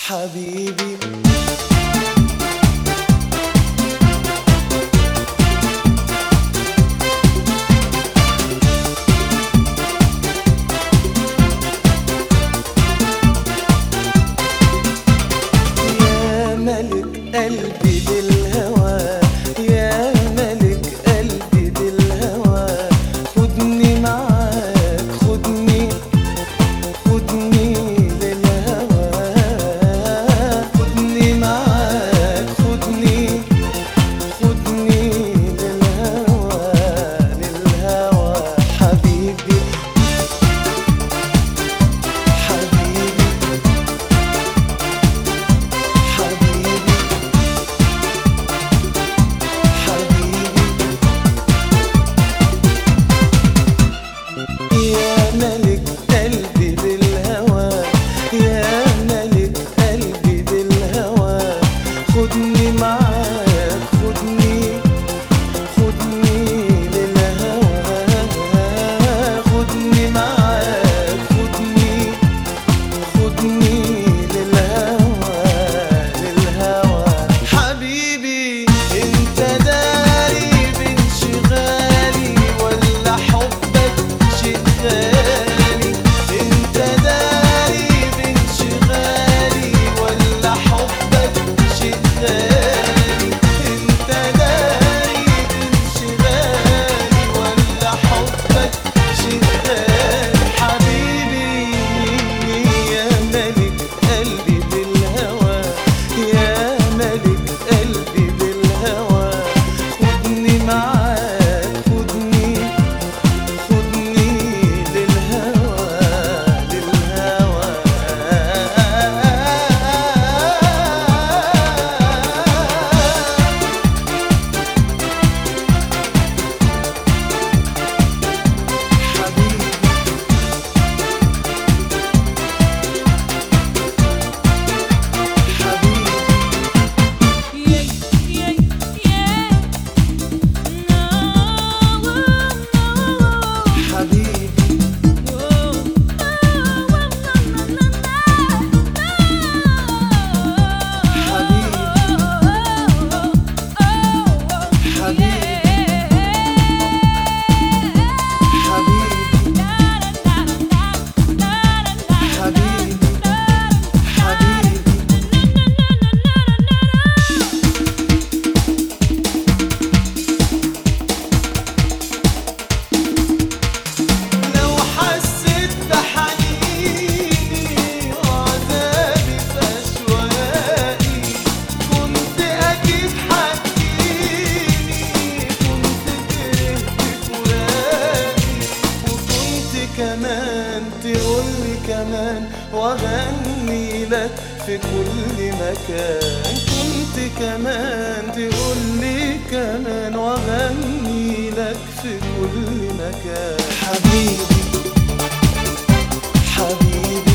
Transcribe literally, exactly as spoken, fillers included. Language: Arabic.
حبيبي يا ملك قلبي بالهوى، يا ملك قلبي بالهوى، خدني معاك خدني خدني للهوى، خدني معاك خدني خدني للهوى للهوى حبيبي حبيبي حبيبي حبيبي يا ملك قلبي بالهوى، يا ملك قلبي بالهوى، خدني معاك خدني خدني للهوى، خدني معاك خدني خدني للهوى للهوى حبيبي انت داري بانشغالي ولا حبك شيء غالي، انت داري بانشغالي ولا حبك شيء غالي، انت داري بانشغالي ولا حبك شيء غالي حبيبي يا ملك قلبي بالهوى، يا ملك قلبي بالهوى، خدني معاك خدني خدني للهوى للهوى حبيبي حبيبي لو حسيت بحنيني وعذابي في أشواقي كنت أكيد حكيني، كنت كرهت فراقي وكنت كمان تقولي كمان وأغني لك في كل مكان، كنت كمان تقولي كمان وأغني لك في كل مكان حبيبي حبيبي